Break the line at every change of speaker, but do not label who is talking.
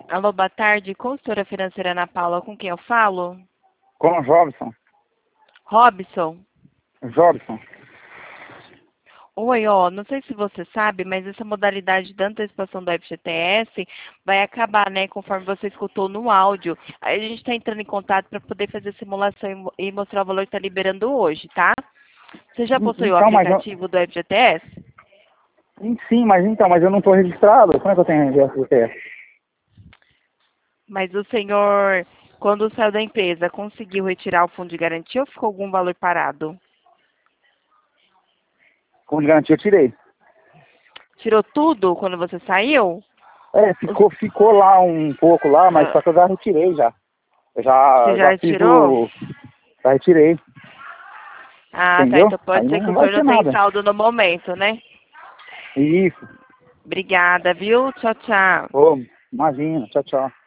Alô, boa tarde, consultora financeira Ana Paula, com quem eu falo?
Com o Jobson.
Robson?
Jobson.
Oi, ó, não sei se você sabe, mas essa modalidade de antecipação do FGTS vai acabar, né, conforme você escutou no áudio. Aí a gente está entrando em contato para poder fazer a simulação e mostrar o valor que está liberando hoje, tá? Você já possui o
Então, mas eu...
aplicativo do FGTS?
Sim, mas eu não estou registrado. Como é que eu tenho FGTS?
Mas o senhor, quando saiu da empresa, conseguiu retirar o fundo de garantia ou ficou algum valor parado?
Como de garantia eu tirei.
Tirou tudo quando você saiu?
Ficou lá um pouco lá, mas
Ah,
só que eu já retirei já. Eu
você já
já fiz
retirou?
o... Já retirei,
Ah, tá.
entendeu?
Então
Aí
pode ser que
não
o
vai
senhor não
ter
tenha
nada.
saldo no momento, né?
Isso.
Obrigada, viu? Tchau, tchau.
Ô, imagina. Tchau, tchau.